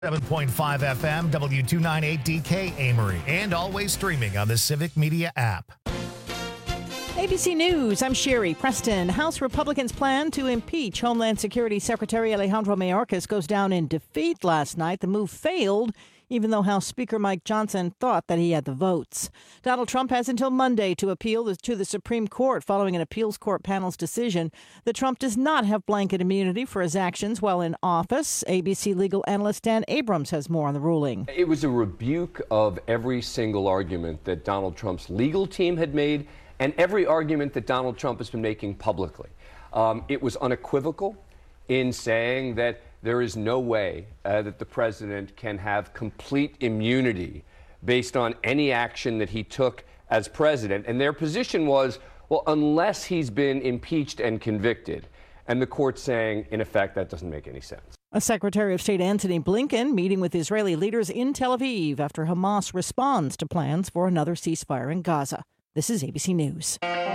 7.5 FM, W298DK Amory, and always streaming on the Civic Media app. ABC News, I'm Sherry Preston. House Republicans' plan to impeach Homeland Security Secretary Alejandro Mayorkas goes down in defeat last night. The move failed, even though House Speaker Mike Johnson thought that he had the votes. Donald Trump has until Monday to appeal to the Supreme Court following an appeals court panel's decision that Trump does not have blanket immunity for his actions while in office. ABC legal analyst Dan Abrams has more on the ruling. It was a rebuke of every single argument that Donald Trump's legal team had made and every argument that Donald Trump has been making publicly. It was unequivocal in saying that there is no way that the president can have complete immunity based on any action that he took as president. And their position was, well, unless he's been impeached and convicted. And the court saying, in effect, that doesn't make any sense. Secretary of State Antony Blinken meeting with Israeli leaders in Tel Aviv after Hamas responds to plans for another ceasefire in Gaza. This is ABC News.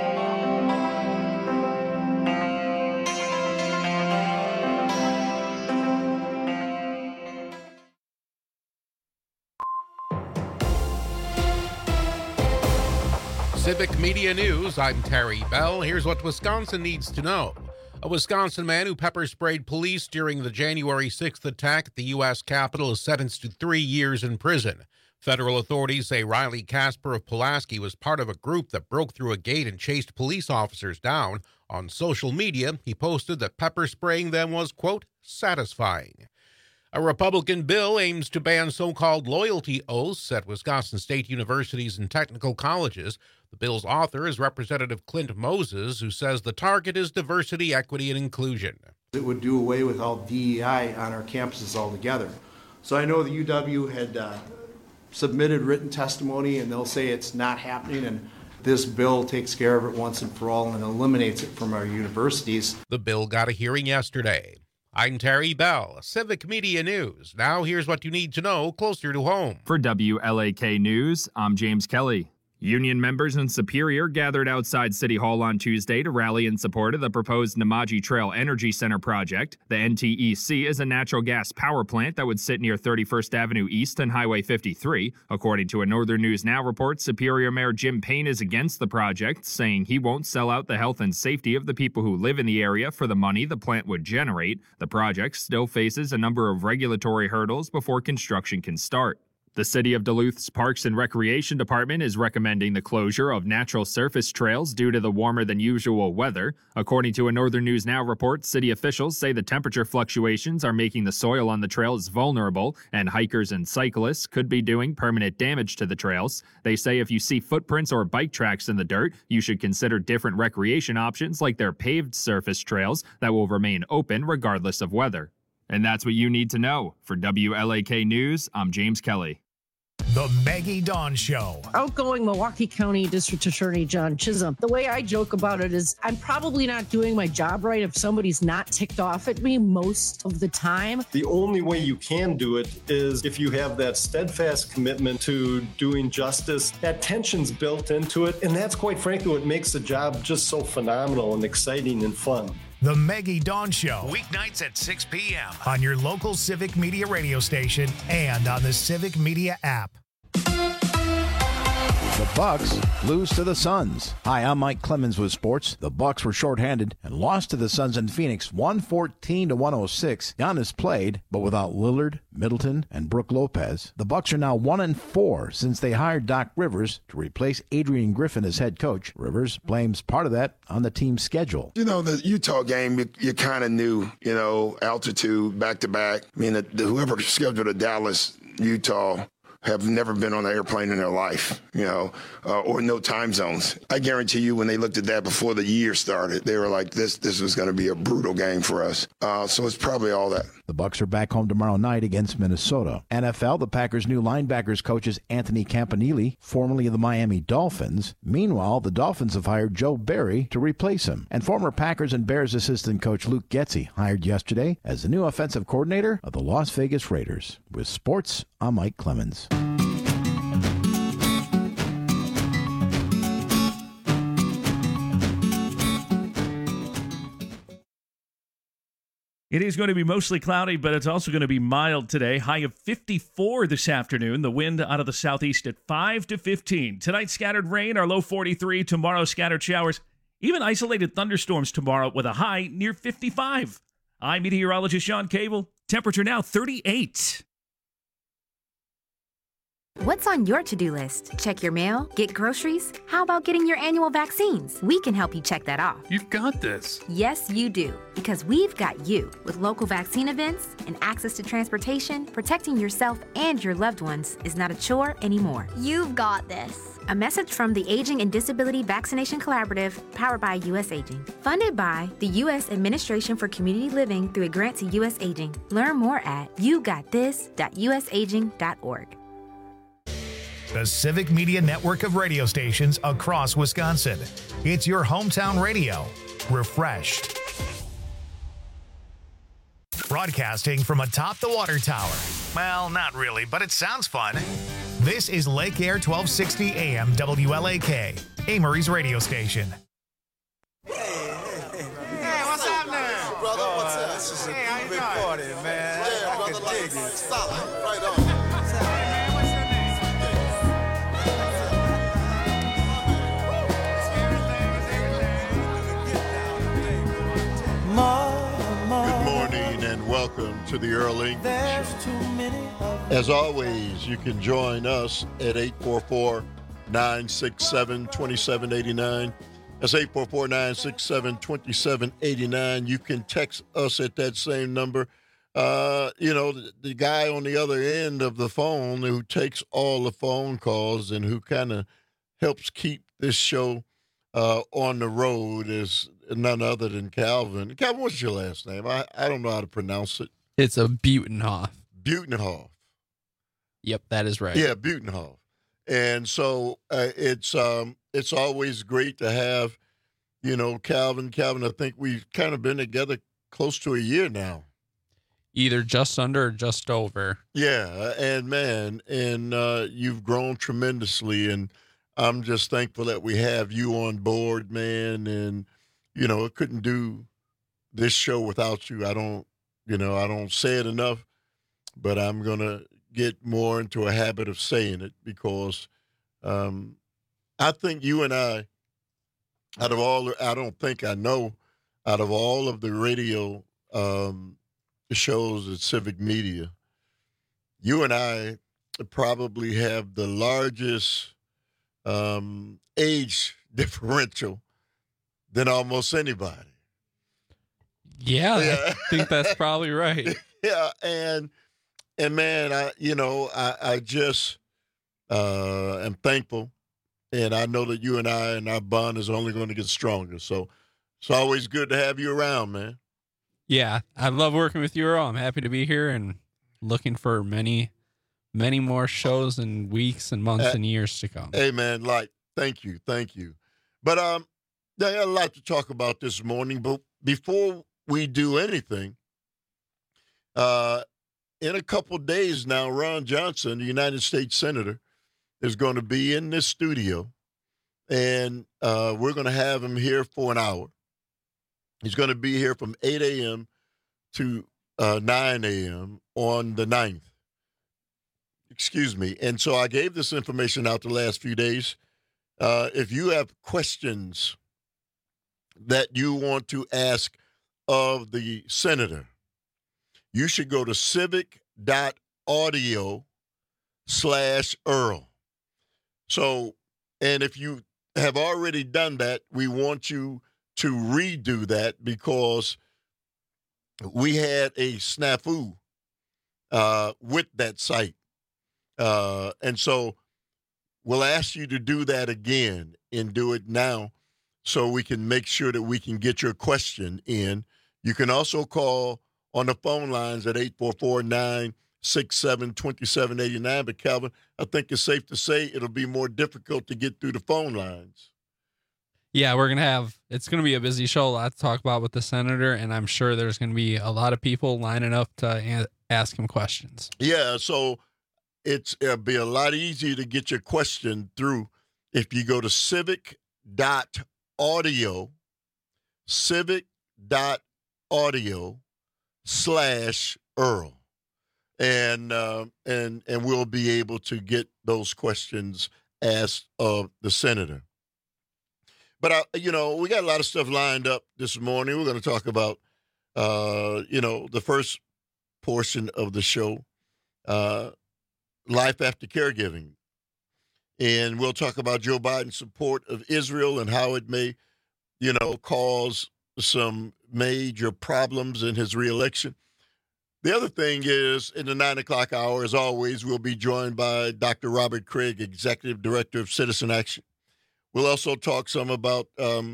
Civic Media News, I'm Terry Bell. Here's what Wisconsin needs to know. A Wisconsin man who pepper-sprayed police during the January 6th attack at the U.S. Capitol is sentenced to 3 years in prison. Federal authorities say Riley Casper of Pulaski was part of a group that broke through a gate and chased police officers down. On social media, he posted that pepper-spraying them was, quote, satisfying. A Republican bill aims to ban so-called loyalty oaths at Wisconsin state universities and technical colleges. The bill's author is Representative Clint Moses, who says the target is diversity, equity, and inclusion. It would do away with all DEI on our campuses altogether. So I know the UW had submitted written testimony, and they'll say it's not happening, and this bill takes care of it once and for all and eliminates it from our universities. The bill got a hearing yesterday. I'm Terry Bell, Civic Media News. Now here's what you need to know closer to home. For WLAK News, I'm James Kelly. Union members in Superior gathered outside City Hall on Tuesday to rally in support of the proposed Namaji Trail Energy Center project. The NTEC is a natural gas power plant that would sit near 31st Avenue East and Highway 53. According to a Northern News Now report, Superior Mayor Jim Payne is against the project, saying he won't sell out the health and safety of the people who live in the area for the money the plant would generate. The project still faces a number of regulatory hurdles before construction can start. The City of Duluth's Parks and Recreation Department is recommending the closure of natural surface trails due to the warmer than usual weather. According to a Northern News Now report, city officials say the temperature fluctuations are making the soil on the trails vulnerable, and hikers and cyclists could be doing permanent damage to the trails. They say if you see footprints or bike tracks in the dirt, you should consider different recreation options like their paved surface trails that will remain open regardless of weather. And that's what you need to know. For WLAK News, I'm James Kelly. The Maggie Dawn Show. Outgoing Milwaukee County District Attorney John Chisholm. The way I joke about it is I'm probably not doing my job right if somebody's not ticked off at me most of the time. The only way you can do it is if you have that steadfast commitment to doing justice. That tension's built into it, and that's quite frankly what makes the job just so phenomenal and exciting and fun. The Maggie Dawn Show, weeknights at 6 p.m. on your local Civic Media radio station and on the Civic Media app. The Bucks lose to the Suns. Hi, I'm Mike Clemens with sports. The Bucks were shorthanded and lost to the Suns in Phoenix 114-106. Giannis played, but without Lillard, Middleton, and Brook Lopez. The Bucks are now 1-4 since they hired Doc Rivers to replace Adrian Griffin as head coach. Rivers blames part of that on the team's schedule. You know, the Utah game, you kind of knew, altitude, back-to-back. I mean, whoever scheduled a Dallas, Utah, have never been on an airplane in their life, or no time zones. I guarantee you when they looked at that before the year started, they were like, this was going to be a brutal game for us. So it's probably all that. The Bucks are back home tomorrow night against Minnesota. NFL, the Packers' new linebackers coach is Anthony Campanile, formerly of the Miami Dolphins. Meanwhile, the Dolphins have hired Joe Barry to replace him. And former Packers and Bears assistant coach Luke Getsy hired yesterday as the new offensive coordinator of the Las Vegas Raiders. With sports, I'm Mike Clemens. It is going to be mostly cloudy, but it's also going to be mild today. High of 54 this afternoon. The wind out of the southeast at 5 to 15. Tonight, scattered rain, our low 43. Tomorrow, scattered showers. Even isolated thunderstorms tomorrow with a high near 55. I'm meteorologist Sean Cable. Temperature now 38. What's on your to-do list? Check your mail? Get groceries? How about getting your annual vaccines? We can help you check that off. You've got this. Yes, you do. Because we've got you. With local vaccine events and access to transportation, protecting yourself and your loved ones is not a chore anymore. You've got this. A message from the Aging and Disability Vaccination Collaborative, powered by U.S. Aging. Funded by the U.S. Administration for Community Living through a grant to U.S. Aging. Learn more at yougottthis.usaging.org. The Civic Media network of radio stations across Wisconsin. It's your hometown radio, refreshed. Broadcasting from atop the water tower. Well, not really, but it sounds fun. This is Lake Air 1260 AM WLAK, Amory's radio station. Hey, what's up now? Brother, what's up? This is a big party, man. Yeah, brother, like it. Solid. Right on. Good morning and welcome to the Early English Show. As always, you can join us at 844-967-2789. That's 844-967-2789. You can text us at that same number. The guy on the other end of the phone who takes all the phone calls and who kind of helps keep this show on the road is none other than Calvin. Calvin, what's your last name? I don't know how to pronounce it. It's a Butenhoff. Butenhoff. Yep, that is right. Yeah, Butenhoff. And so it's always great to have, Calvin. Calvin, I think we've kind of been together close to a year now. Either just under or just over. Yeah, and you've grown tremendously, and I'm just thankful that we have you on board, man, and I couldn't do this show without you. I don't say it enough, but I'm going to get more into a habit of saying it because I think you and I, out of all of the radio shows at Civic Media, you and I probably have the largest age differential than almost anybody. Yeah, I think that's probably right. Yeah, and man, I just am thankful, and I know that you and I and our bond is only going to get stronger. So it's always good to have you around, man. Yeah, I love working with you, Earl. I'm happy to be here and looking for many, many more shows and weeks and months and years to come. Hey, man, thank you. But I got a lot to talk about this morning. But before we do anything, in a couple days now, Ron Johnson, the United States Senator, is going to be in this studio, and we're going to have him here for an hour. He's going to be here from 8 a.m. to 9 a.m. on the 9th. Excuse me. And so I gave this information out the last few days. If you have questions that you want to ask of the senator, you should go to civic.audio/Earl. So, and if you have already done that, we want you to redo that because we had a snafu with that site. And so we'll ask you to do that again and do it now so we can make sure that we can get your question in. You can also call on the phone lines at 844-967-2789. But, Calvin, I think it's safe to say it'll be more difficult to get through the phone lines. Yeah, it's going to be a busy show, a lot to talk about with the senator, and I'm sure there's going to be a lot of people lining up to ask him questions. Yeah, so it'll be a lot easier to get your question through if you go to civic.audio/Earl. /Earl. And we'll be able to get those questions asked of the senator. But, we got a lot of stuff lined up this morning. We're going to talk about, the first portion of the show, life after caregiving. And we'll talk about Joe Biden's support of Israel and how it may, cause some major problems in his reelection. The other thing is, in the 9 o'clock hour, as always, we'll be joined by Dr. Robert Craig, Executive Director of Citizen Action. We'll also talk some about,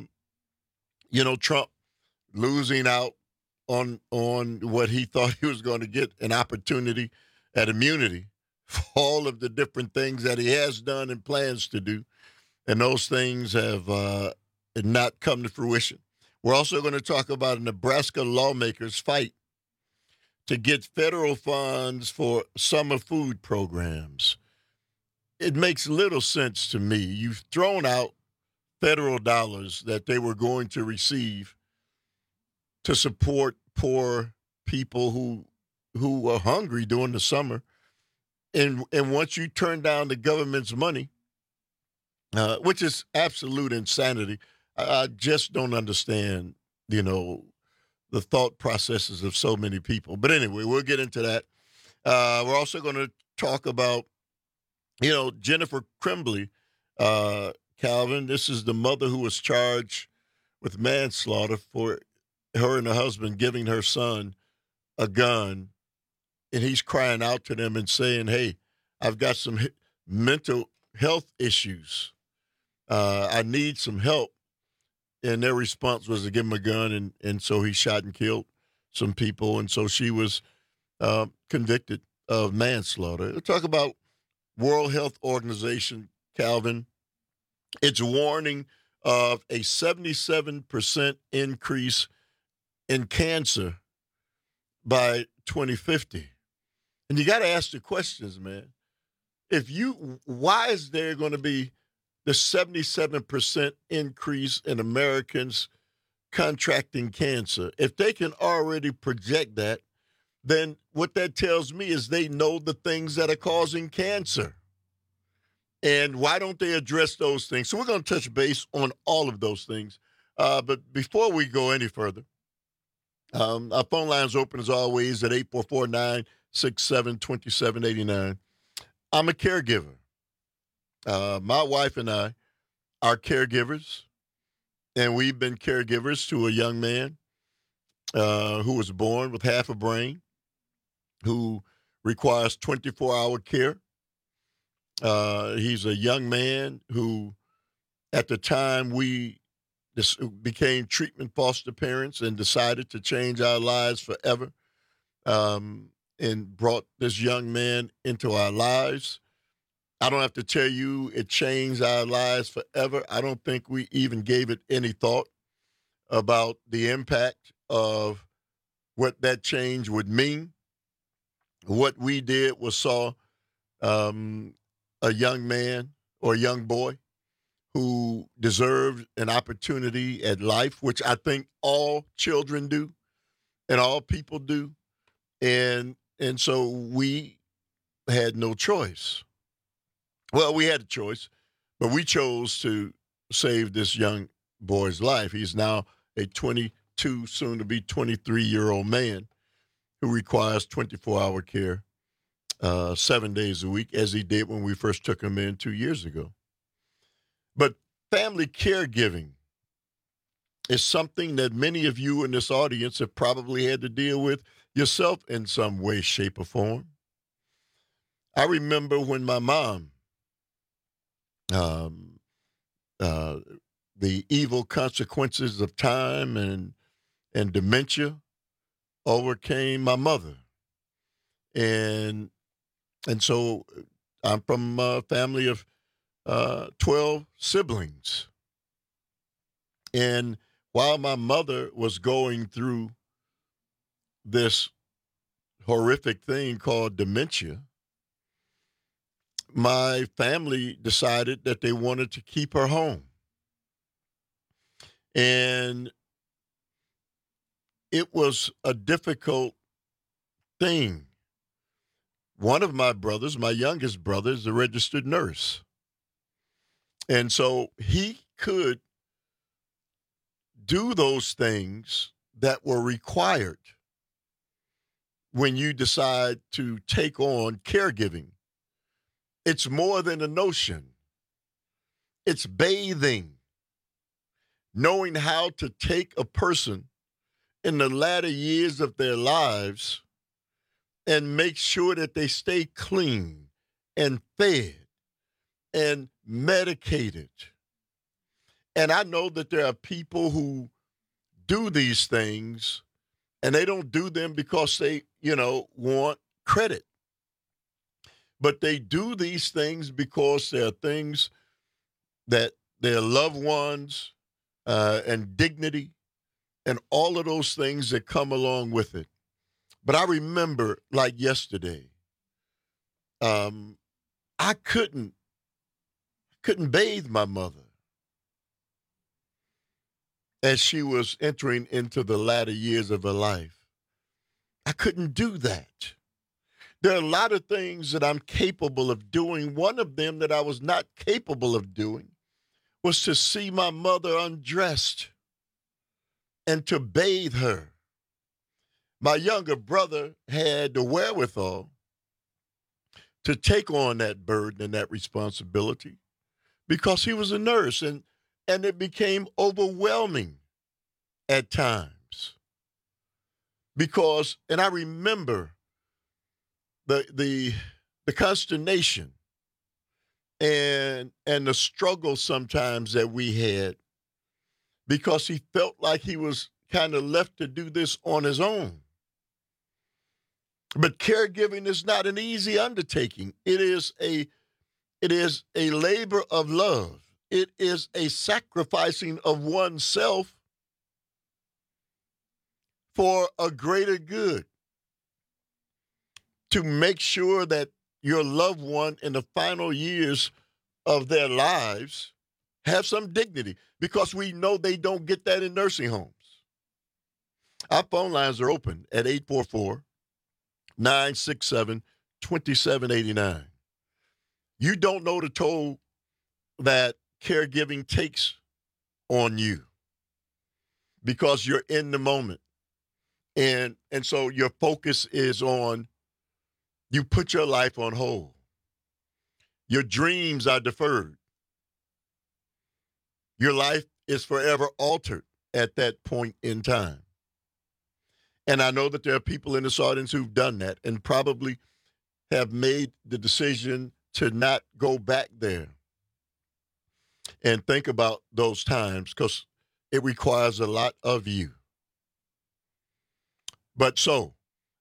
Trump losing out on what he thought he was going to get, an opportunity at immunity for all of the different things that he has done and plans to do. And those things have not come to fruition. We're also going to talk about a Nebraska lawmakers' fight to get federal funds for summer food programs. It makes little sense to me. You've thrown out federal dollars that they were going to receive to support poor people who are hungry during the summer. And once you turn down the government's money, which is absolute insanity, I just don't understand, the thought processes of so many people. But anyway, we'll get into that. We're also going to talk about, Jennifer Crimbley, Calvin. This is the mother who was charged with manslaughter for her and her husband giving her son a gun. And he's crying out to them and saying, hey, I've got some mental health issues. I need some help. And their response was to give him a gun, and so he shot and killed some people. And so she was convicted of manslaughter. We'll talk about World Health Organization, Calvin. It's warning of a 77% increase in cancer by 2050. And you got to ask the questions, man. Why is there going to be the 77% increase in Americans contracting cancer? If they can already project that, then what that tells me is they know the things that are causing cancer. And why don't they address those things? So we're going to touch base on all of those things. But before we go any further, our phone line's open as always at 844-967-2789. I'm a caregiver. My wife and I are caregivers, and we've been caregivers to a young man who was born with half a brain, who requires 24-hour care. He's a young man who, at the time we became treatment foster parents and decided to change our lives forever, and brought this young man into our lives. I don't have to tell you it changed our lives forever. I don't think we even gave it any thought about the impact of what that change would mean. What we did was saw a young man or a young boy who deserved an opportunity at life, which I think all children do and all people do. And so we had no choice. Well, we had a choice, but we chose to save this young boy's life. He's now a 22, soon to be 23-year-old man who requires 24-hour care 7 days a week, as he did when we first took him in 2 years ago. But family caregiving is something that many of you in this audience have probably had to deal with yourself in some way, shape, or form. I remember when my mom, the evil consequences of time and dementia overcame my mother. And so I'm from a family of 12 siblings. And while my mother was going through this horrific thing called dementia, my family decided that they wanted to keep her home. And it was a difficult thing. One of my brothers, my youngest brother, is a registered nurse. And so he could do those things that were required when you decide to take on caregiving. It's more than a notion. It's bathing, knowing how to take a person in the latter years of their lives and make sure that they stay clean and fed and medicated. And I know that there are people who do these things and they don't do them because they, want credit. But they do these things because there are things that their loved ones and dignity and all of those things that come along with it. But I remember, like yesterday, I couldn't bathe my mother as she was entering into the latter years of her life. I couldn't do that. There are a lot of things that I'm capable of doing. One of them that I was not capable of doing was to see my mother undressed and to bathe her. My younger brother had the wherewithal to take on that burden and that responsibility because he was a nurse, and it became overwhelming at times. Because, and I remember the consternation and the struggle sometimes that we had because he felt like he was kind of left to do this on his own. But caregiving is not an easy undertaking. It is a labor of love. It is a sacrificing of oneself for a greater good, to make sure that your loved one in the final years of their lives have some dignity, because we know they don't get that in nursing homes. Our phone lines are open at 844-967-2789. You don't know the toll that caregiving takes on you because you're in the moment. And so your focus is on, you put your life on hold. Your dreams are deferred. Your life is forever altered at that point in time. And I know that there are people in this audience who've done that and probably have made the decision to not go back there and think about those times, because it requires a lot of you. But so,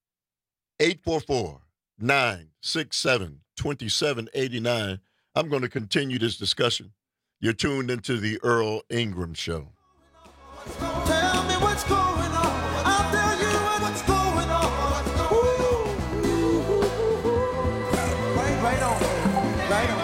844-967-2789. I'm going to continue this discussion. You're tuned into the Earl Ingram Show. Tell me what's going on. I'll tell you what's going on. Ooh. Right on. Right on.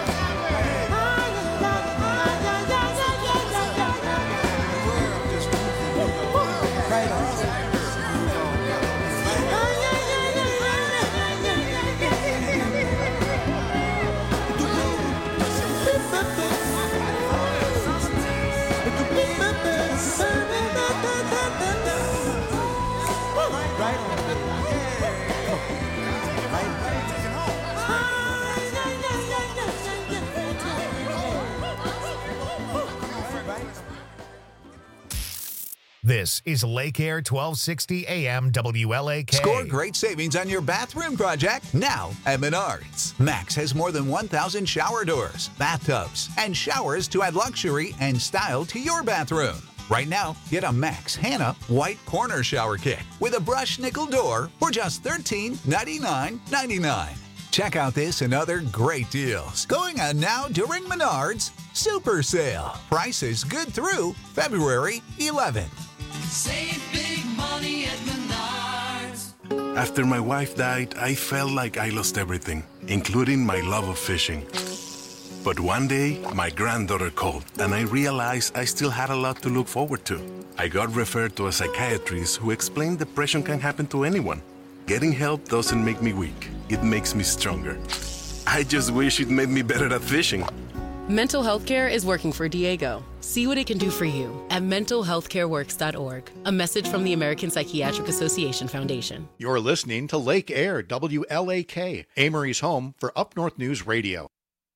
This is Lake Air 1260 AM WLAK. Score great savings on your bathroom project now at Menards. Max has more than 1,000 shower doors, bathtubs, and showers to add luxury and style to your bathroom. Right now, get a Max Hannah White Corner Shower Kit with a brush nickel door for just $13.99. Check out this and other great deals going on now during Menards Super Sale. Prices good through February 11th. Save big money at Menards. After my wife died, I felt like I lost everything, including my love of fishing. But one day, my granddaughter called, and I realized I still had a lot to look forward to. I got referred to a psychiatrist who explained depression can happen to anyone. Getting help doesn't make me weak. It makes me stronger. I just wish it made me better at fishing. Mental health care is working for Diego. See what it can do for you at mentalhealthcareworks.org. A message from the American Psychiatric Association Foundation. You're listening to Lake Air, WLAK, Amory's home for Up North News Radio.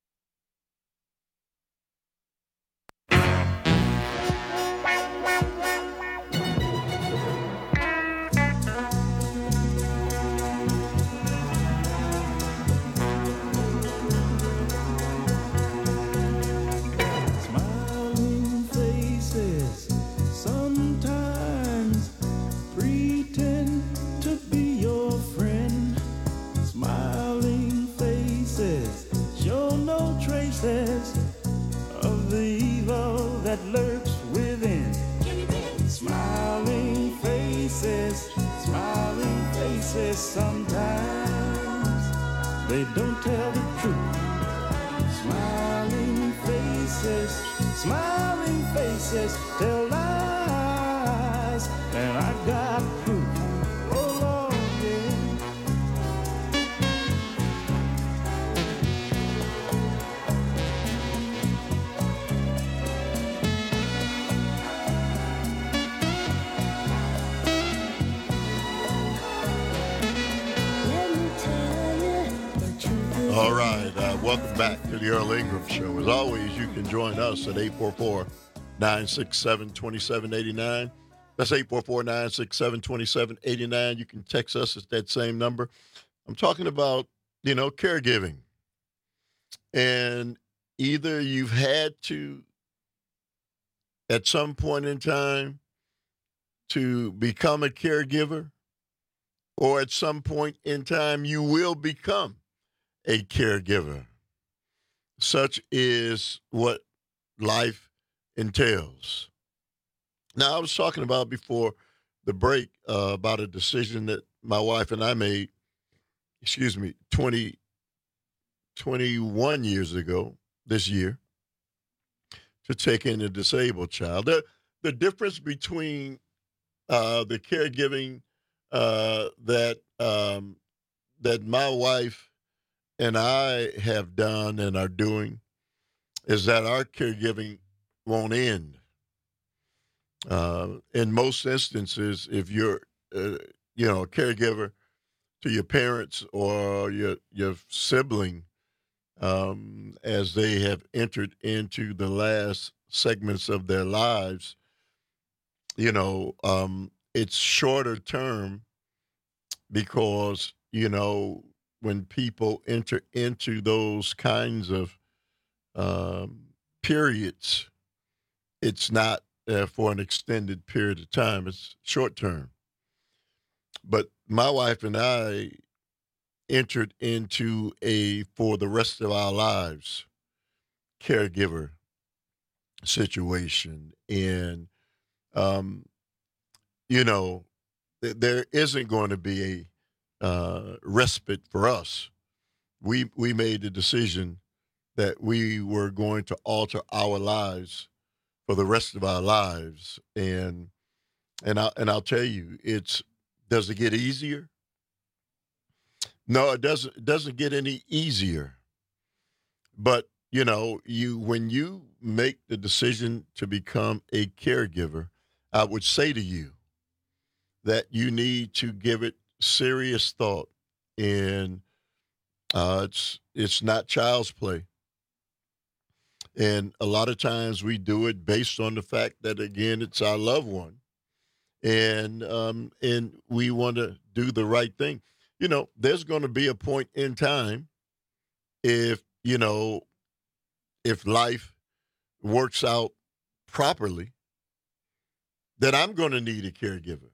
Of the evil that lurks within. Smiling faces, sometimes they don't tell the truth. Smiling faces tell lies, and I got proof. Oh Lord, yeah. All right, welcome back to the Earl Ingram Show. As always, you can join us at 844-967-2789. That's 844-967-2789. You can text us at that same number. I'm talking about, caregiving. And either you've had to, at some point in time, to become a caregiver, or at some point in time, you will become a caregiver. Such is what life entails. Now, I was talking about before the break about a decision that my wife and I made, 21 years ago this year, to take in a disabled child. The difference between the caregiving that my wife and I have done and are doing is that our caregiving won't end. In most instances, if you're, a caregiver to your parents or your sibling, as they have entered into the last segments of their lives, it's shorter term because, when people enter into those kinds of periods, it's not for an extended period of time. It's short term. But my wife and I entered into for the rest of our lives, caregiver situation. And, there isn't going to be a respite for us. We made the decision that we were going to alter our lives for the rest of our lives. And I'll tell you, does it get easier? No, it doesn't. It doesn't get any easier. But when you make the decision to become a caregiver, I would say to you that you need to give it serious thought. And it's not child's play. And a lot of times we do it based on the fact that, again, it's our loved one. And we want to do the right thing. There's going to be a point in time if life works out properly, that I'm going to need a caregiver.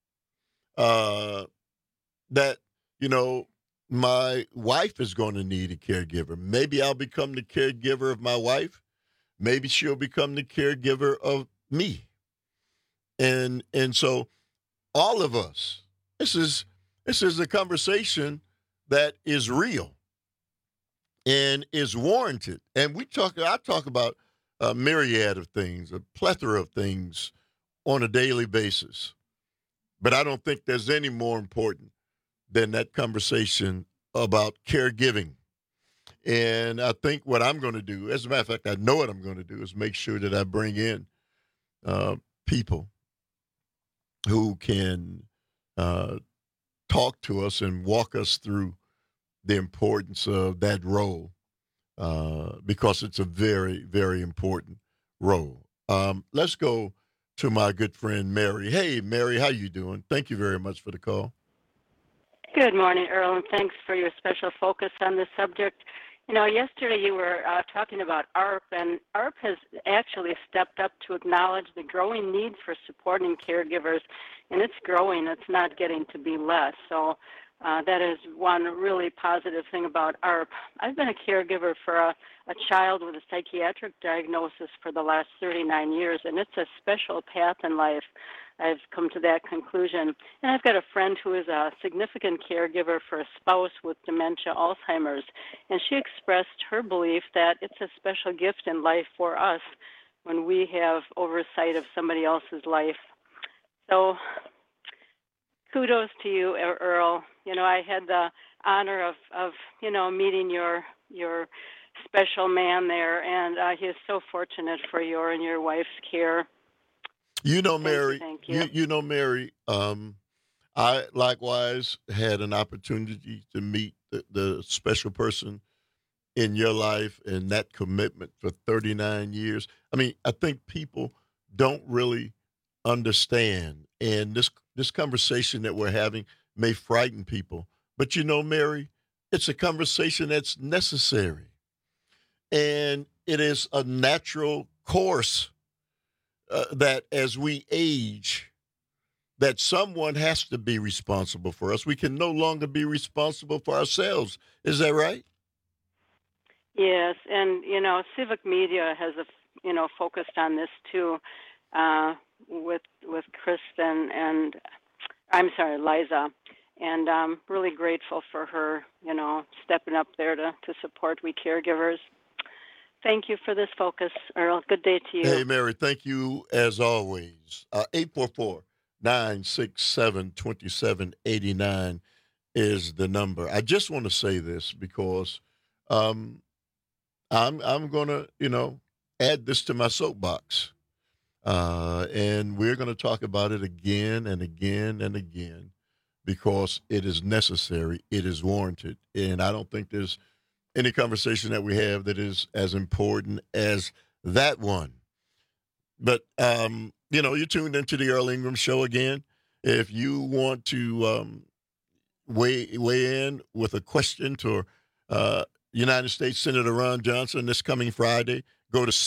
That, my wife is going to need a caregiver. Maybe I'll become the caregiver of my wife. Maybe she'll become the caregiver of me. And so all of us, this is a conversation that is real and is warranted. And I talk about a myriad of things, a plethora of things on a daily basis. But I don't think there's any more important than that conversation about caregiving. And I think what I'm going to do, as a matter of fact, I know what I'm going to do, is make sure that I bring in people who can talk to us and walk us through the importance of that role, because it's a very, very important role. Let's go to my good friend Mary. Hey, Mary, how you doing? Thank you very much for the call. Good morning, Earl, and thanks for your special focus on this subject. You know, yesterday you were talking about ARP, and ARP has actually stepped up to acknowledge the growing need for supporting caregivers, and it's growing. It's not getting to be less. So that is one really positive thing about ARP. I've been a caregiver for a child with a psychiatric diagnosis for the last 39 years, and it's a special path in life. I've come to that conclusion. And I've got a friend who is a significant caregiver for a spouse with dementia, Alzheimer's, and she expressed her belief that it's a special gift in life for us when we have oversight of somebody else's life. So kudos to you, Earl. You know, I had the honor of meeting your special man there, and he is so fortunate for your and your wife's care. You know, Mary, Thank you. you know, Mary, I likewise had an opportunity to meet the special person in your life and that commitment for 39 years. I mean, I think people don't really understand, and this conversation that we're having may frighten people. But you know, Mary, it's a conversation that's necessary, and it is a natural course that as we age, that someone has to be responsible for us. We can no longer be responsible for ourselves. Is that right? Yes, and you know, civic media has focused on this too, with Kristen and Liza, and I'm really grateful for her, stepping up there to support we caregivers. Thank you for this focus, Earl. Good day to you. Hey, Mary, thank you as always. 844-967-2789 is the number. I just want to say this because I'm going to, add this to my soapbox. And we're going to talk about it again and again and again because it is necessary. It is warranted. And I don't think there's any conversation that we have that is as important as that one. But, you're tuned into the Earl Ingram Show again. If you want to weigh in with a question to United States Senator Ron Johnson this coming Friday, go to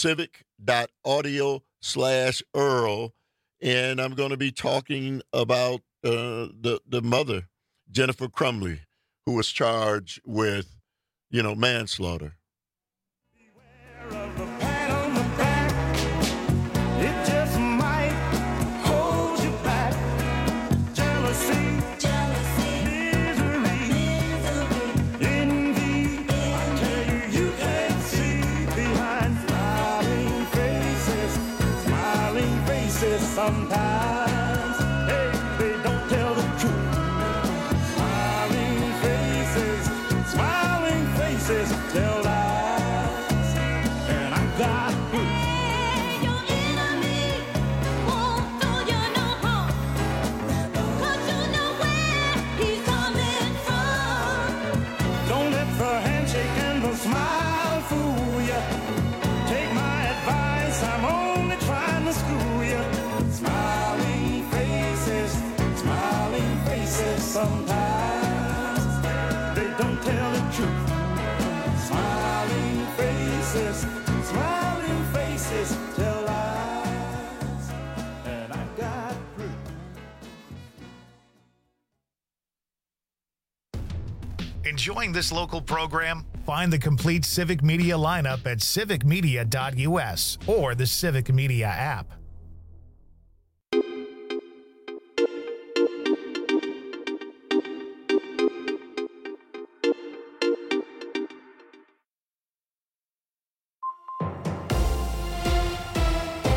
civic.audio/Earl, and I'm going to be talking about the mother, Jennifer Crumley, who was charged with manslaughter. It just might hold you back. Jealousy, misery, envy. I tell you, you can't see behind smiling faces sometimes. Hey, they don't tell the truth. Smiling faces tell lies, and I got proof. Your enemy won't do you no harm, 'cause you know where he's coming from. Don't let the handshake and the smile fool you. Take my advice, I'm only trying to school you. Smiling faces sometimes. They don't tell the truth. Smiling faces tell lies, and I got proof. Enjoying this local program? Find the complete Civic Media lineup at civicmedia.us or the Civic Media app.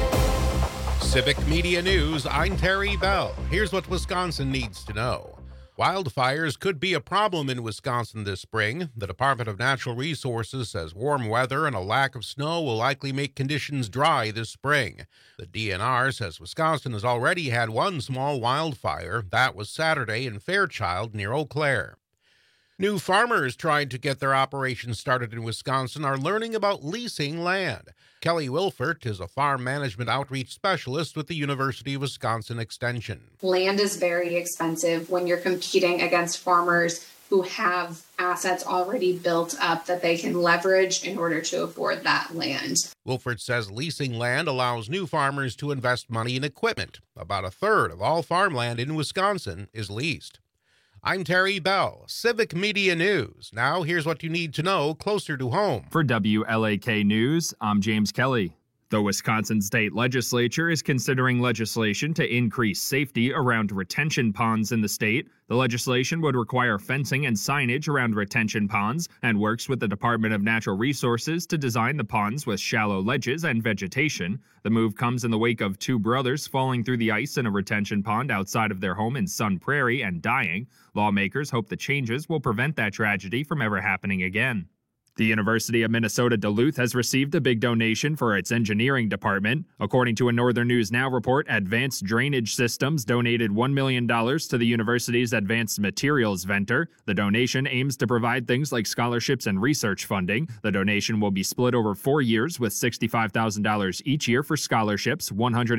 Civic Media News, I'm Terry Bell. Here's what Wisconsin needs to know. Wildfires could be a problem in Wisconsin this spring. The Department of Natural Resources says warm weather and a lack of snow will likely make conditions dry this spring. The DNR says Wisconsin has already had one small wildfire. That was Saturday in Fairchild near Eau Claire. New farmers trying to get their operations started in Wisconsin are learning about leasing land. Kelly Wilfert is a farm management outreach specialist with the University of Wisconsin Extension. Land is very expensive when you're competing against farmers who have assets already built up that they can leverage in order to afford that land. Wilfert says leasing land allows new farmers to invest money in equipment. About a third of all farmland in Wisconsin is leased. I'm Terry Bell, Civic Media News. Now here's what you need to know closer to home. For WLAK News, I'm James Kelly. The Wisconsin State Legislature is considering legislation to increase safety around retention ponds in the state. The legislation would require fencing and signage around retention ponds and works with the Department of Natural Resources to design the ponds with shallow ledges and vegetation. The move comes in the wake of two brothers falling through the ice in a retention pond outside of their home in Sun Prairie and dying. Lawmakers hope the changes will prevent that tragedy from ever happening again. The University of Minnesota Duluth has received a big donation for its engineering department. According to a Northern News Now report, Advanced Drainage Systems donated $1 million to the university's Advanced Materials Venture. The donation aims to provide things like scholarships and research funding. The donation will be split over 4 years with $65,000 each year for scholarships,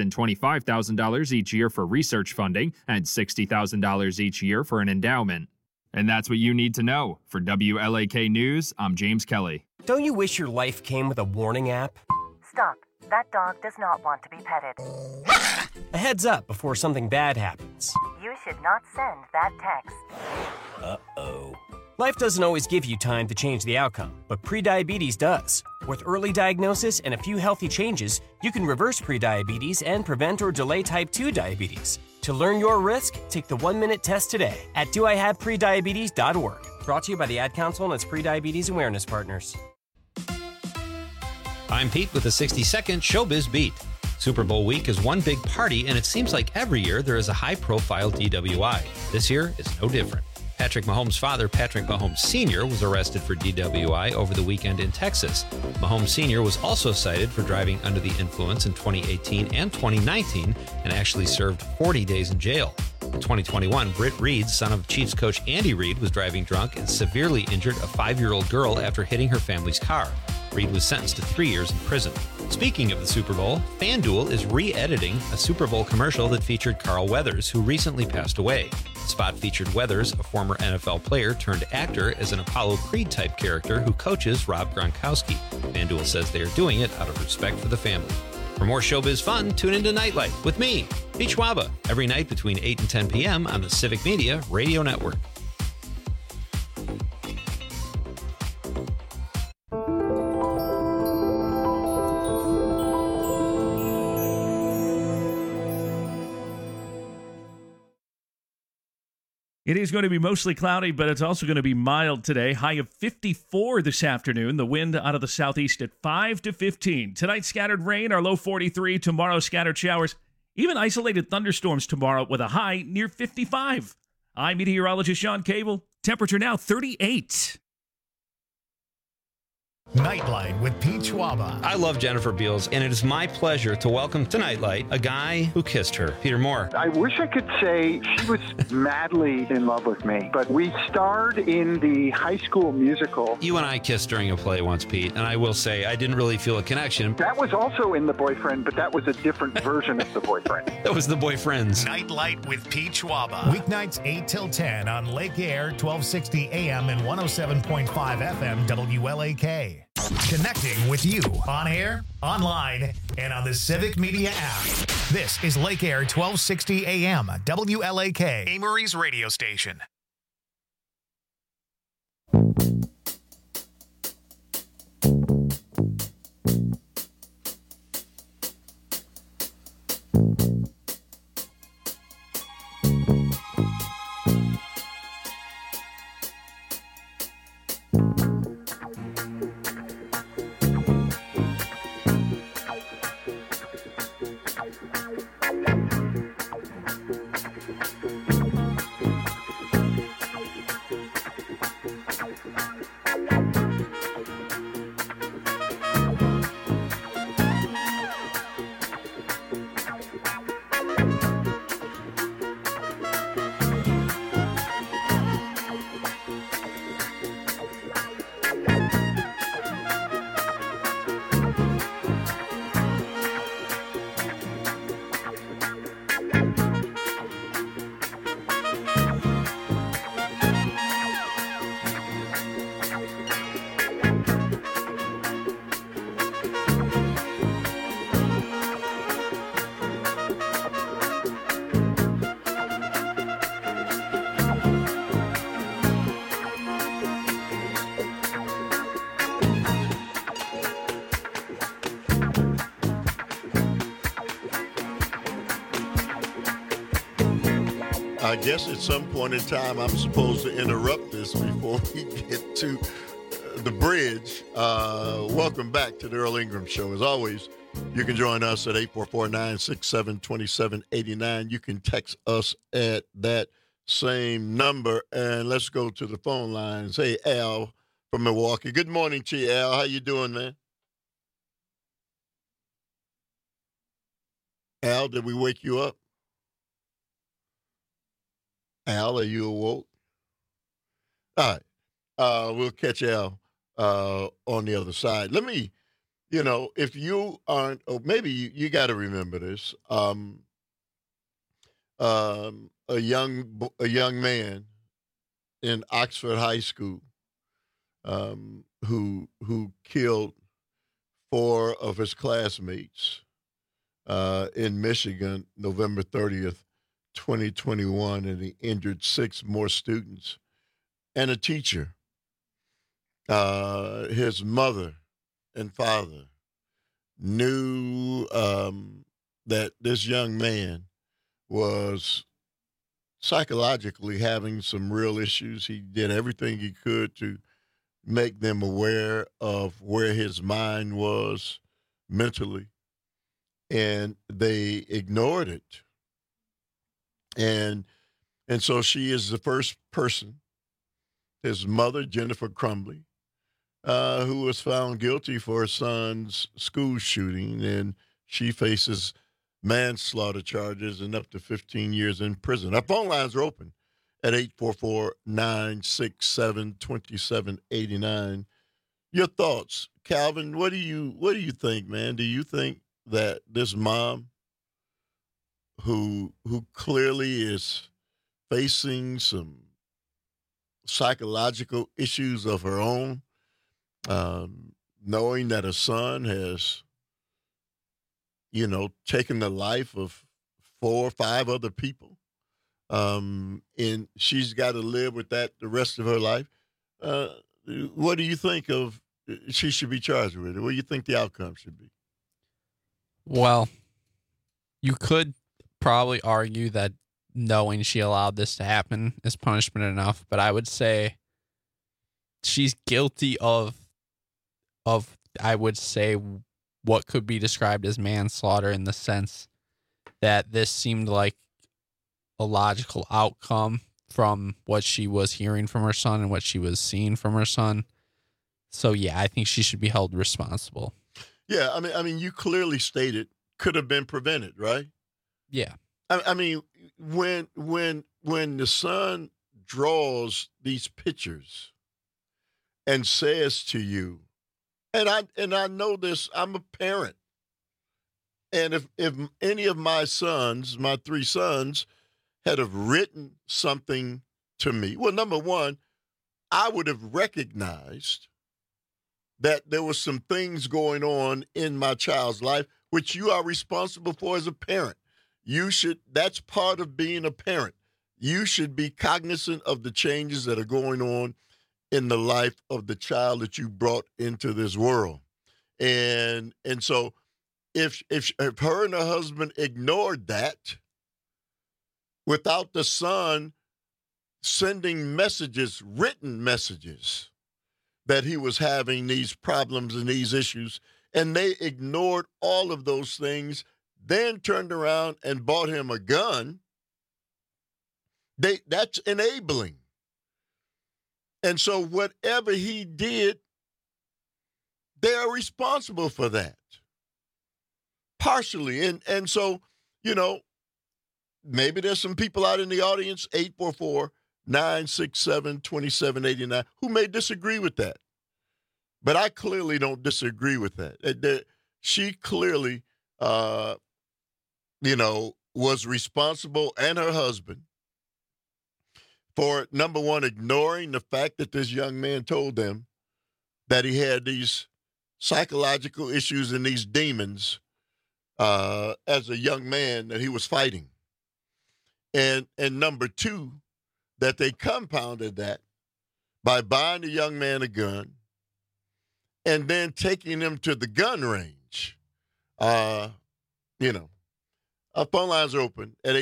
$125,000 each year for research funding, and $60,000 each year for an endowment. And that's what you need to know. For WLAK News, I'm James Kelly. Don't you wish your life came with a warning app? Stop. That dog does not want to be petted. A heads up before something bad happens. You should not send that text. Uh-oh. Life doesn't always give you time to change the outcome, but prediabetes does. With early diagnosis and a few healthy changes, you can reverse prediabetes and prevent or delay type 2 diabetes. To learn your risk, take the 1-minute test today at doihaveprediabetes.org. Brought to you by the Ad Council and its prediabetes awareness partners. I'm Pete with the 60-second Showbiz Beat. Super Bowl week is one big party, and it seems like every year there is a high-profile DWI. This year is no different. Patrick Mahomes' father, Patrick Mahomes Sr., was arrested for DWI over the weekend in Texas. Mahomes Sr. was also cited for driving under the influence in 2018 and 2019 and actually served 40 days in jail. In 2021, Britt Reed, son of Chiefs coach Andy Reid, was driving drunk and severely injured a 5-year-old girl after hitting her family's car. Reed was sentenced to 3 years in prison. Speaking of the Super Bowl, FanDuel is re-editing a Super Bowl commercial that featured Carl Weathers, who recently passed away. The spot featured Weathers, a former NFL player turned actor, as an Apollo Creed-type character who coaches Rob Gronkowski. FanDuel says they are doing it out of respect for the family. For more showbiz fun, tune into Nightlight with me, Pete Schwaba, every night between 8 and 10 p.m. on the Civic Media Radio Network. It is going to be mostly cloudy, but it's also going to be mild today. High of 54 this afternoon. The wind out of the southeast at 5 to 15. Tonight, scattered rain, our low 43. Tomorrow, scattered showers. Even isolated thunderstorms tomorrow with a high near 55. I'm meteorologist Sean Cable. Temperature now 38. Nightlight with Pete Schwaba. I love Jennifer Beals, and it is my pleasure to welcome to Nightlight a guy who kissed her, Peter Moore. I wish I could say she was madly in love with me, but we starred in the High School Musical. You and I kissed during a play once, Pete, and I will say I didn't really feel a connection. That was also in The Boyfriend, but that was a different version of The Boyfriend. That was The Boyfriends. Nightlight with Pete Schwaba. Weeknights 8 till 10 on Lake Air, 1260 AM and 107.5 FM WLAK. Connecting with you on air, online, and on the Civic Media app. This is Lake Air 1260 AM WLAK, Amory's radio station. I guess at some point in time I'm supposed to interrupt this before we get to the bridge. Welcome back to the Earl Ingram Show. As always, you can join us at 844-967-2789. You can text us at that same number. And let's go to the phone lines. Hey, Al from Milwaukee. Good morning to you, Al. How you doing, man? Al, did we wake you up? Al, are you awoke? All right. We'll catch Al on the other side. Let me, if you aren't, or maybe you got to remember this. A young man in Oxford High School who killed 4 of his classmates in Michigan, November 30th, 2021, and he injured 6 more students and a teacher. His mother and father knew that this young man was psychologically having some real issues. He did everything he could to make them aware of where his mind was mentally, and they ignored it. And so she is the first person, his mother, Jennifer Crumbley, who was found guilty for her son's school shooting, and she faces manslaughter charges and up to 15 years in prison. Our phone lines are open at 844-967-2789. Your thoughts, Calvin? What do you think, man? Do you think that this mom, who clearly is facing some psychological issues of her own, knowing that her son has, taken the life of 4 or 5 other people, and she's got to live with that the rest of her life? What do you think of she should be charged with? What do you think the outcome should be? Well, you could probably argue that knowing she allowed this to happen is punishment enough, but I would say she's guilty of I would say what could be described as manslaughter, in the sense that this seemed like a logical outcome from what she was hearing from her son and what she was seeing from her son. So yeah, I think she should be held responsible. Yeah, I mean, you clearly stated could have been prevented, right? Yeah. I mean, when the son draws these pictures and says to you, and I know this, I'm a parent, and if any of my sons, my 3 sons, had have written something to me, well, number one, I would have recognized that there was some things going on in my child's life, which you are responsible for as a parent. That's part of being a parent. You should be cognizant of the changes that are going on in the life of the child that you brought into this world. And so if her and her husband ignored that, without the son sending messages, written messages, that he was having these problems and these issues, and they ignored all of those things, then turned around and bought him a gun, that's enabling. And so whatever he did, they're responsible for that, partially. And so, maybe there's some people out in the audience, 844-967-2789, who may disagree with that. But I clearly don't disagree with that. She clearly, was responsible, and her husband, for, number one, ignoring the fact that this young man told them that he had these psychological issues and these demons as a young man that he was fighting. And number two, that they compounded that by buying the young man a gun and then taking him to the gun range. Our phone lines are open at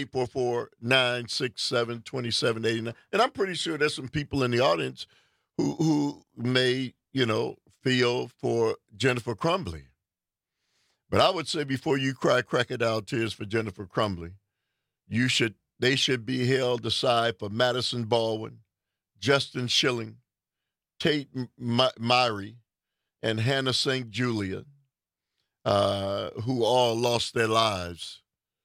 844-967-2789. And I'm pretty sure there's some people in the audience who may, feel for Jennifer Crumbly. But I would say before you cry crocodile tears for Jennifer Crumbly, they should be held aside for Madison Baldwin, Justin Schilling, Tate Myrie, and Hannah St. Julia, who all lost their lives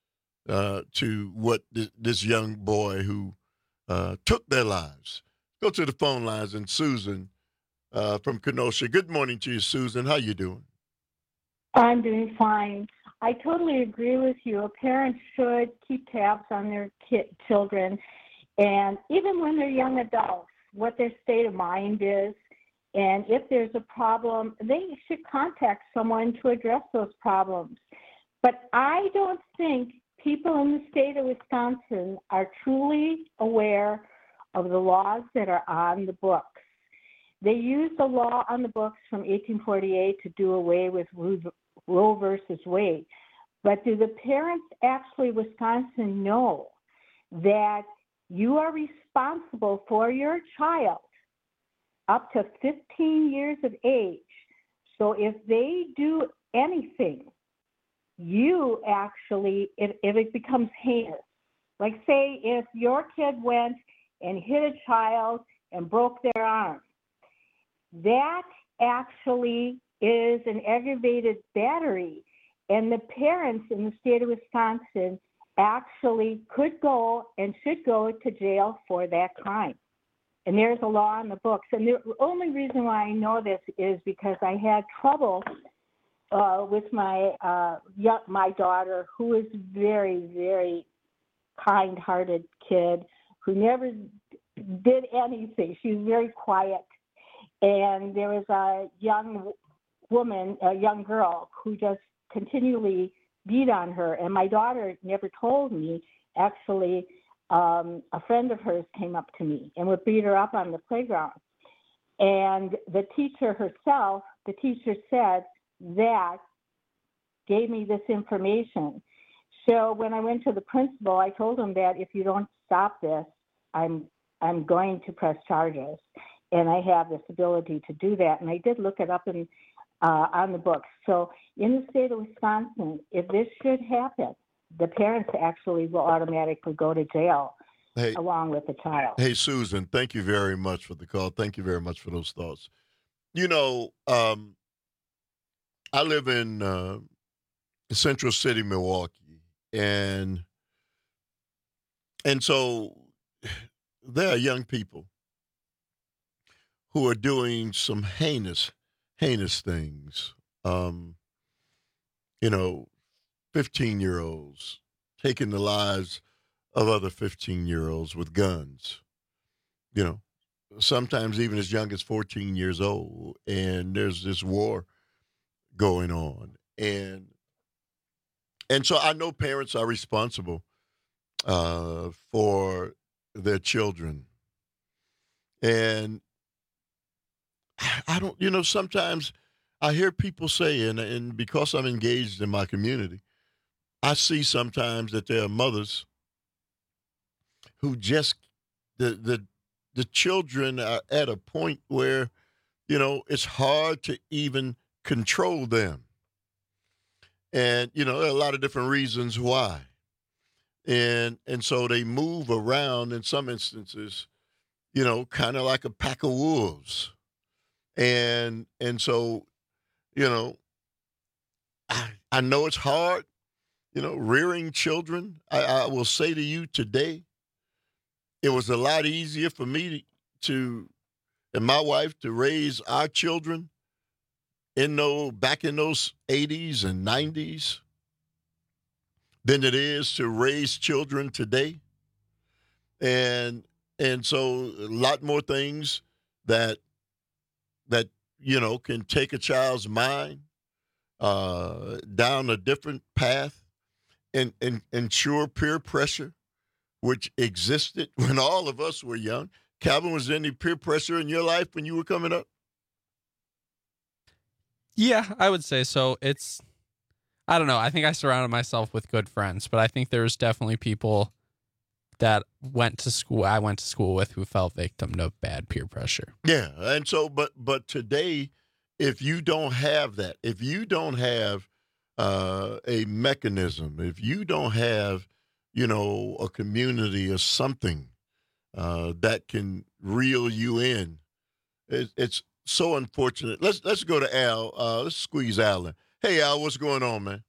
to what this young boy who took their lives. Go to the phone lines, and Susan from Kenosha. Good morning to you, Susan. How you doing? I'm doing fine. I totally agree with you. Parents should keep tabs on their children, and even when they're young adults, what their state of mind is, and if there's a problem, they should contact someone to address those problems. But I don't think people in the state of Wisconsin are truly aware of the laws that are on the books. They used the law on the books from 1848 to do away with Roe versus Wade. But do the parents actually in Wisconsin know that you are responsible for your child up to 15 years of age? So if they do anything, you actually, if it becomes heinous, like say if your kid went and hit a child and broke their arm, that actually is an aggravated battery, and the parents in the state of Wisconsin actually could go and should go to jail for that crime. And there's a law in the books. And the only reason why I know this is because I had trouble with my daughter, who is very, very kind-hearted kid who never did anything. She was very quiet. And there was a young girl who just continually beat on her. And my daughter never told me. Actually, a friend of hers came up to me and would beat her up on the playground. And the teacher said that gave me this information. So when I went to the principal, I told him that if you don't stop this, I'm going to press charges. And I have this ability to do that. And I did look it up on the books. So in the state of Wisconsin, if this should happen, the parents actually will automatically go to jail along with the child. Hey, Susan, thank you very much for the call. Thank you very much for those thoughts. I live in Central City, Milwaukee, and so there are young people who are doing some heinous things. 15-year-olds taking the lives of other 15-year-olds with guns. Sometimes even as young as 14 years old, and there's this war going on. And so I know parents are responsible for their children. And I don't, sometimes I hear people say, and because I'm engaged in my community, I see sometimes that there are mothers who just, the children are at a point where, it's hard to even control them. And, there are a lot of different reasons why. And so they move around in some instances, kind of like a pack of wolves. And so, I know it's hard, rearing children. I will say to you today, it was a lot easier for me and my wife to raise our children back in those 80s and 90s than it is to raise children today. And so a lot more things that can take a child's mind down a different path, and ensure peer pressure, which existed when all of us were young. Calvin, was there any peer pressure in your life when you were coming up? Yeah, I would say so. I don't know. I think I surrounded myself with good friends, but I think there's definitely people that I went to school with who fell victim to bad peer pressure. Yeah, and so, but today, if you don't have that, if you don't have a mechanism, if you don't have, a community or something that can reel you in, it's so unfortunate. Let's go to Al. Let's squeeze Al in. Hey, Al, what's going on, man?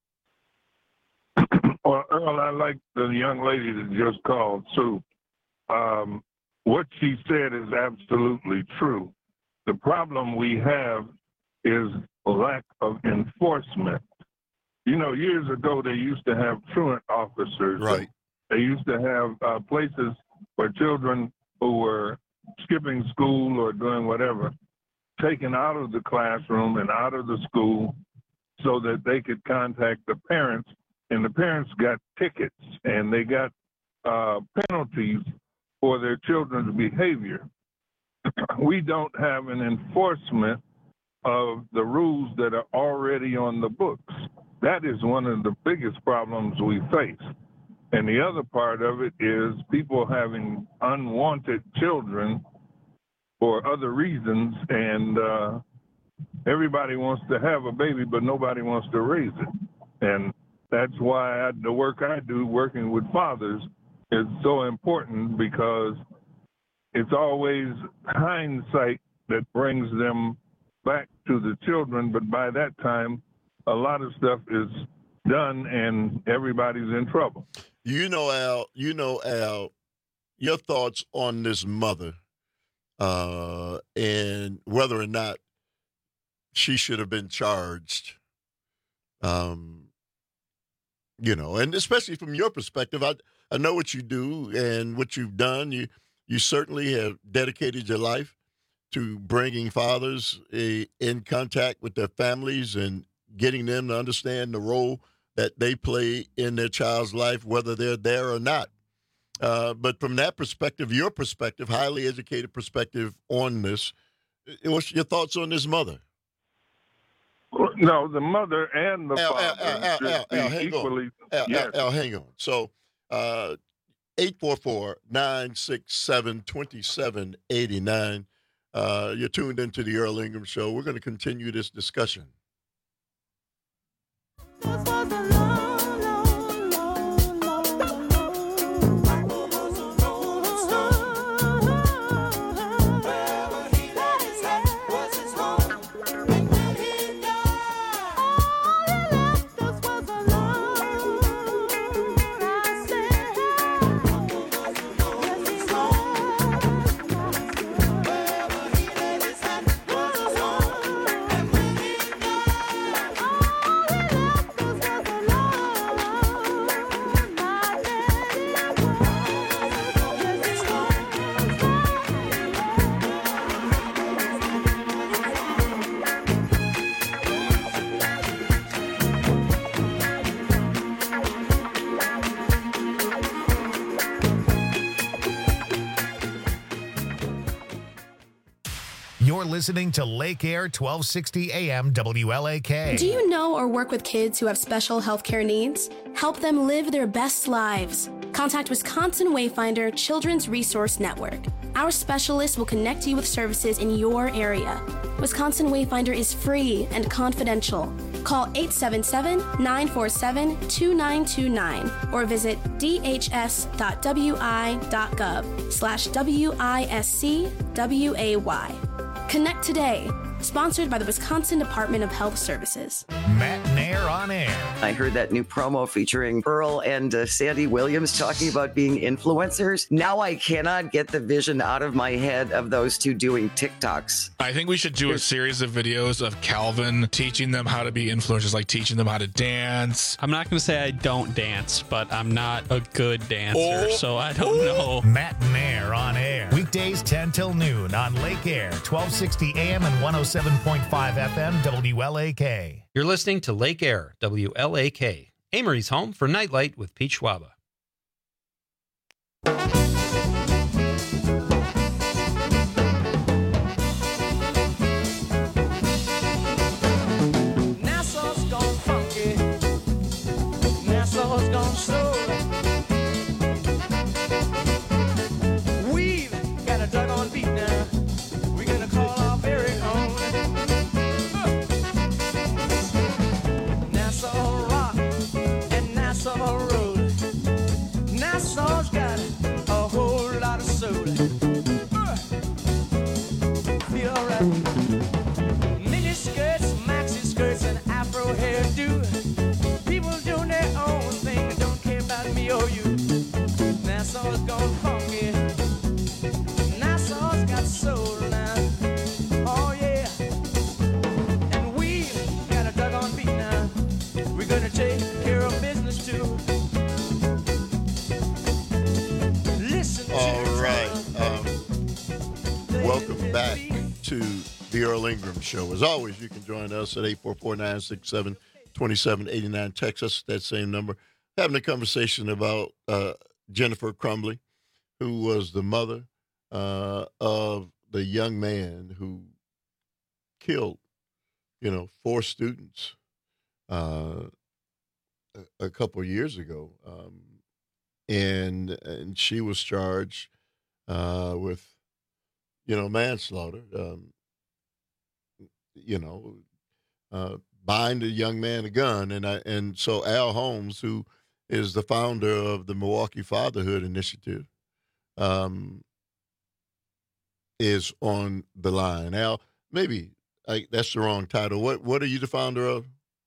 Well, Earl, I like the young lady that just called, Sue. What she said is absolutely true. The problem we have is lack of enforcement. Years ago, they used to have truant officers. Right. They used to have places where children who were skipping school or doing whatever, taken out of the classroom and out of the school so that they could contact the parents. And the parents got tickets and they got penalties for their children's behavior. We don't have an enforcement of the rules that are already on the books. That is one of the biggest problems we face. And the other part of it is people having unwanted children for other reasons, and everybody wants to have a baby, but nobody wants to raise it. And that's why the work I do, working with fathers, is so important, because it's always hindsight that brings them back to the children. But by that time, a lot of stuff is done and everybody's in trouble. Al, your thoughts on this mother and whether or not she should have been charged, and especially from your perspective, I know what you do and what you've done. You certainly have dedicated your life to bringing fathers in contact with their families and getting them to understand the role that they play in their child's life, whether they're there or not. But from that perspective, your perspective, highly educated perspective on this, what's your thoughts on this mother? No, the mother and the father hang equally. On. Hang on. So 844-967-2789. You're tuned into the Earl Ingram Show. We're going to continue this discussion. You're listening to Lake Air 1260 AM WLAK. Do you know or work with kids who have special healthcare needs? Help them live their best lives. Contact Wisconsin Wayfinder Children's Resource Network. Our specialists will connect you with services in your area. Wisconsin Wayfinder is free and confidential. Call 877-947-2929 or visit dhs.wi.gov/WISCWAY. Connect today. Sponsored by the Wisconsin Department of Health Services. Matt Nair on air. I heard that new promo featuring Earl and Sandy Williams talking about being influencers. Now I cannot get the vision out of my head of those two doing TikToks. I think we should do a series of videos of Calvin teaching them how to be influencers, like teaching them how to dance. I'm not going to say I don't dance, but I'm not a good dancer, so I don't know. Matt Nair on air. Weekdays 10 till noon on Lake Air, 1260 AM and 107.5 FM WLAK. You're listening to Lake Air, WLAK, Amory's home for Nightlight with Pete Schwaba. Nassau's gone funky. Barbara's gone funky. Nassau's got soul now. Oh yeah. And we got a doggone beat now. We're gonna take care of business too. Listen to All the right. Welcome back to the Earl Ingram Show. As always, you can join us at 844-967-2789. Text us that same number. Having a conversation about Jennifer Crumbley, who was the mother of the young man who killed, 4 students a couple of years ago. And she was charged with, manslaughter, buying the young man a gun. And so Al Holmes, who is the founder of the Milwaukee Fatherhood Initiative, is on the line. Al, maybe that's the wrong title. What are you the founder of?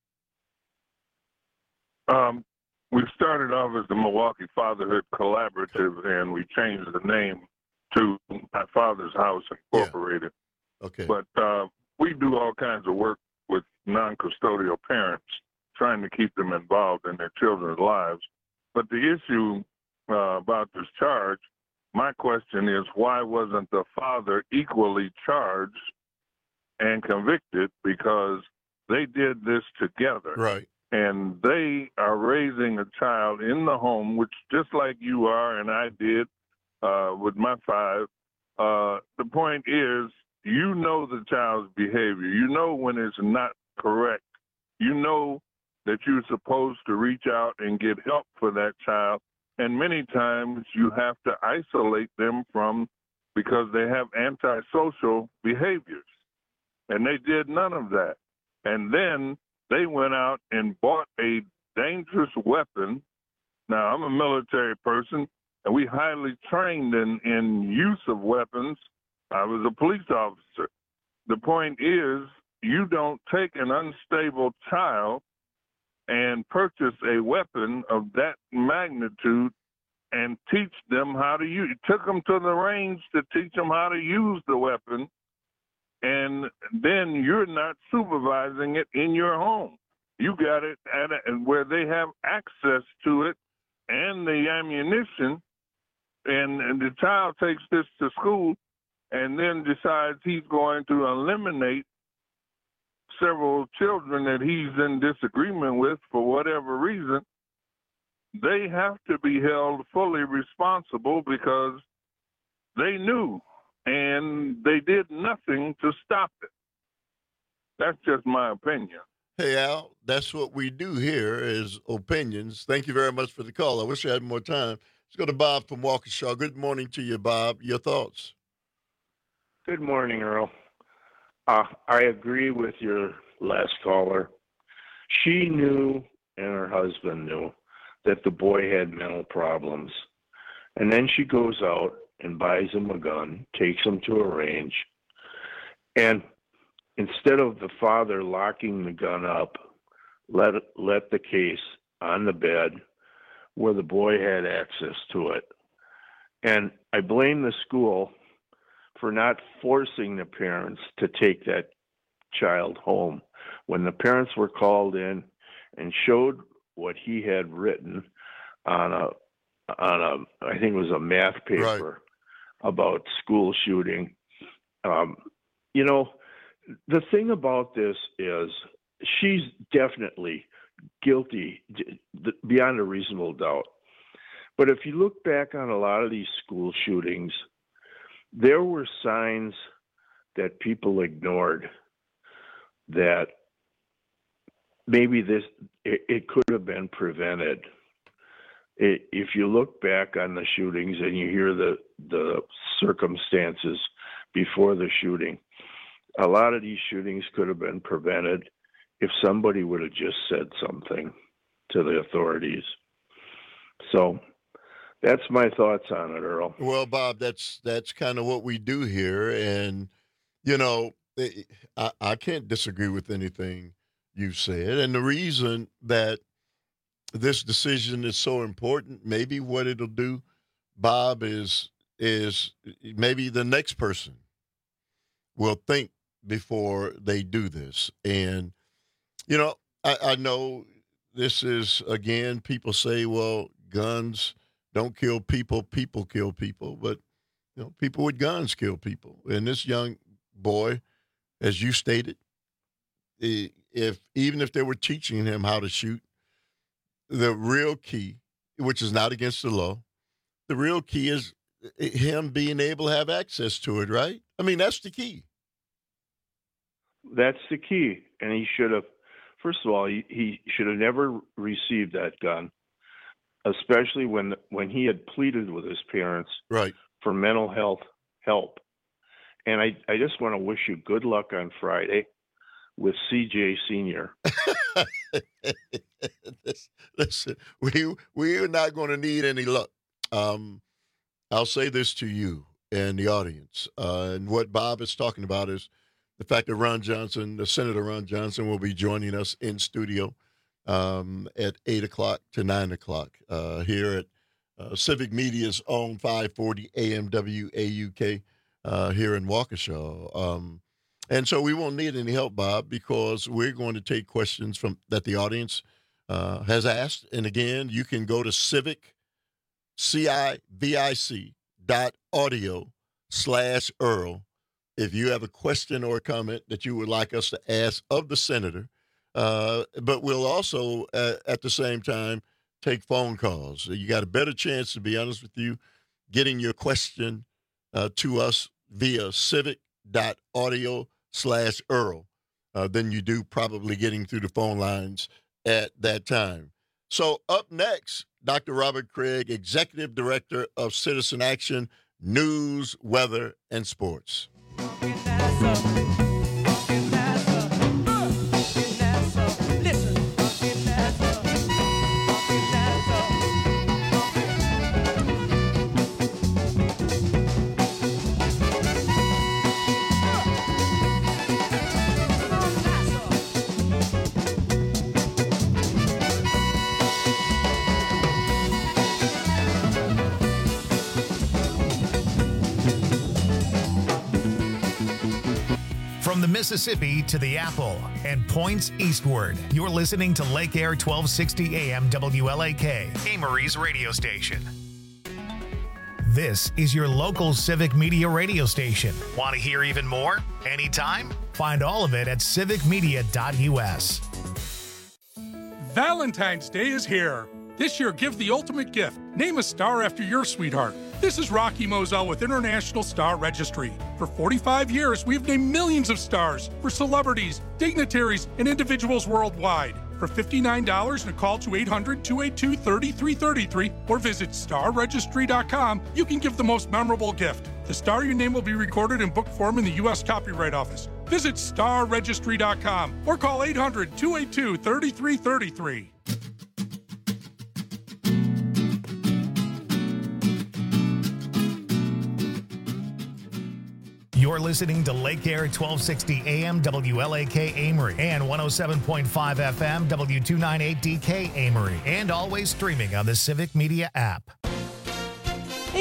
We started off as the Milwaukee Fatherhood Collaborative, and we changed the name to My Father's House Incorporated. Yeah. Okay. But we do all kinds of work with non-custodial parents, trying to keep them involved in their children's lives. But the issue about this charge, my question is, why wasn't the father equally charged and convicted? Because they did this together. Right. And they are raising a child in the home, which just like you are and I did with my 5. The point is, the child's behavior. You know when it's not correct. You know that you're supposed to reach out and get help for that child. And many times you have to isolate them because they have antisocial behaviors. And they did none of that. And then they went out and bought a dangerous weapon. Now, I'm a military person, and we highly trained in use of weapons. I was a police officer. The point is, you don't take an unstable child and purchase a weapon of that magnitude and teach them how to use it. Took them to the range to teach them how to use the weapon, and then you're not supervising it in your home. You got it where they have access to it and the ammunition, and the child takes this to school and then decides he's going to eliminate several children that he's in disagreement with for whatever reason. They have to be held fully responsible because they knew and they did nothing to stop it. That's just my opinion. Hey, Al, that's what we do here is opinions. Thank you very much for the call. I wish I had more time. Let's go to Bob from Waukesha. Good morning to you, Bob. Your thoughts? Good morning, Earl. I agree with your last caller. She knew and her husband knew that the boy had mental problems. And then she goes out and buys him a gun, takes him to a range, and instead of the father locking the gun up, let the case on the bed where the boy had access to it. And I blame the school for not forcing the parents to take that child home. When the parents were called in and showed what he had written on a I think it was a math paper about school shooting. The thing about this is she's definitely guilty beyond a reasonable doubt. But if you look back on a lot of these school shootings, there were signs that people ignored that maybe it could have been prevented. If you look back on the shootings and you hear the circumstances before the shooting, a lot of these shootings could have been prevented if somebody would have just said something to the authorities. So that's my thoughts on it, Earl. Well, Bob, that's kind of what we do here. And, I can't disagree with anything you said. And the reason that this decision is so important, maybe what it'll do Bob is maybe the next person will think before they do this. And, you know, I know this is, again, people say, well, guns don't kill people, people kill people. But, you know, people with guns kill people. And this young boy, as you stated, even if they were teaching him how to shoot, the real key, which is not against the law, the real key is him being able to have access to it, right? I mean, that's the key. That's the key. And he should have, first of all, he should have never received that gun, especially when he had pleaded with his parents for mental health help. And I just want to wish you good luck on Friday with CJ Sr. Listen, we are not going to need any luck. I'll say this to you and the audience, and what Bob is talking about is the fact that Ron Johnson, Senator Ron Johnson, will be joining us in studio at 8 o'clock to 9 o'clock here at Civic Media's own 540 AM WAUK here in Waukesha. And so we won't need any help, Bob, because we're going to take questions that the audience has asked. And again, you can go to civic.audio/Earl if you have a question or a comment that you would like us to ask of the senator. But we'll also, at the same time, take phone calls. You got a better chance, to be honest with you, getting your question to us via civic.audio/Earl than you do probably getting through the phone lines at that time. So up next, Dr. Robert Craig, Executive Director of Citizen Action, News, Weather, and Sports. From the Mississippi to the Apple and points eastward, you're listening to Lake Air 1260 AM WLAK, Amory's radio station. This is your local Civic Media radio station. Want to hear even more? Anytime? Find all of it at civicmedia.us. Valentine's Day is here. This year, give the ultimate gift. Name a star after your sweetheart. This is Rocky Moselle with International Star Registry. For 45 years, we've named millions of stars for celebrities, dignitaries, and individuals worldwide. For $59 and a call to 800-282-3333 or visit starregistry.com, you can give the most memorable gift. The star, your name will be recorded in book form in the U.S. Copyright Office. Visit starregistry.com or call 800-282-3333. You're listening to Lake Air 1260 AM WLAK Amory and 107.5 FM W298DK Amory, and always streaming on the Civic Media app.